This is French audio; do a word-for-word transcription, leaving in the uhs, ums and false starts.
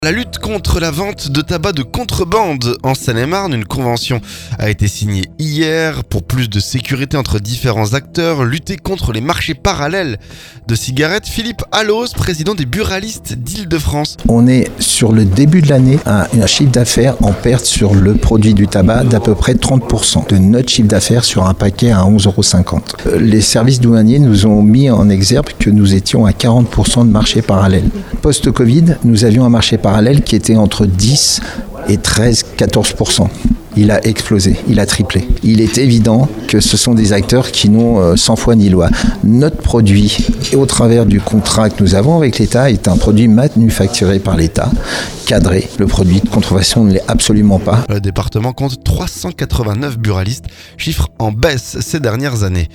La lutte contre la vente de tabac de contrebande en Seine-et-Marne, une convention a été signée hier pour plus de sécurité entre différents acteurs, lutter contre les marchés parallèles de cigarettes. Philippe Allos, président des buralistes d'Île-de-France. On est sur le début de l'année à un chiffre d'affaires en perte sur le produit du tabac d'à peu près trente pour cent de notre chiffre d'affaires sur un paquet à onze euros cinquante. Les services douaniers nous ont mis en exergue que nous étions à quarante pour cent de marché parallèle. Post-Covid, nous avions un marché parallèle qui était entre dix et treize à quatorze pour cent. Il a explosé, il a triplé. Il est évident que ce sont des acteurs qui n'ont sans foi ni loi. Notre produit, et au travers du contrat que nous avons avec l'État, est un produit manufacturé par l'État, cadré. Le produit de contrefaçon ne l'est absolument pas. Le département compte trois cent quatre-vingt-neuf buralistes, chiffre en baisse ces dernières années.